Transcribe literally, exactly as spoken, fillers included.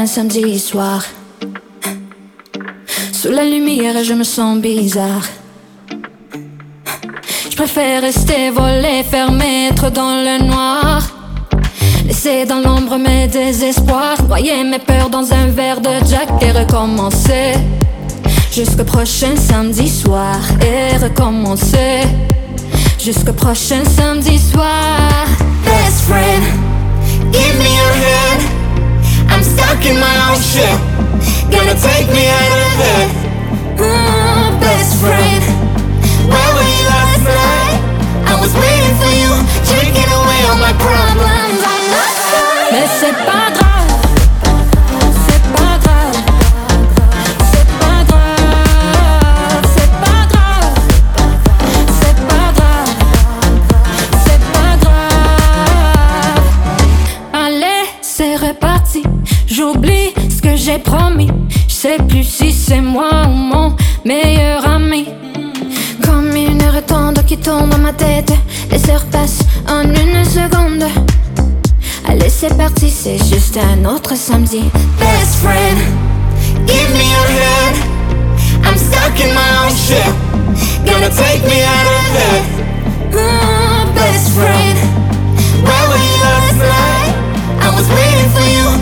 samedi soir. Sous la lumière je me sens bizarre. Je préfère rester volé, fermé, être dans le noir. Laisser dans l'ombre mes désespoirs, noyer mes peurs dans un verre de Jack et recommencer jusqu'au prochain samedi soir. Et recommencer jusqu'au prochain samedi soir. Best friend, give me your hand. I'm stuck in my own shit. Gonna take me out of here. Mm, best friend, where were you last night? I was waiting for you, taking away all my problems. I'm not sorry. mais c'est pas grave, c'est pas grave, c'est pas grave, c'est pas grave, c'est pas grave, c'est pas grave. Allez, c'est reparti, j'oublie ce que j'ai promis. Je sais plus si c'est moi ou mon meilleur ami. Comme une heure tendre qui tourne dans ma tête, les heures passent en une seconde. Allez c'est parti, c'est juste un autre samedi. Best friend, give me your hand. I'm stuck in my own shit. Gonna take me out of here. Mm, best friend, where were you last night? I was waiting for you,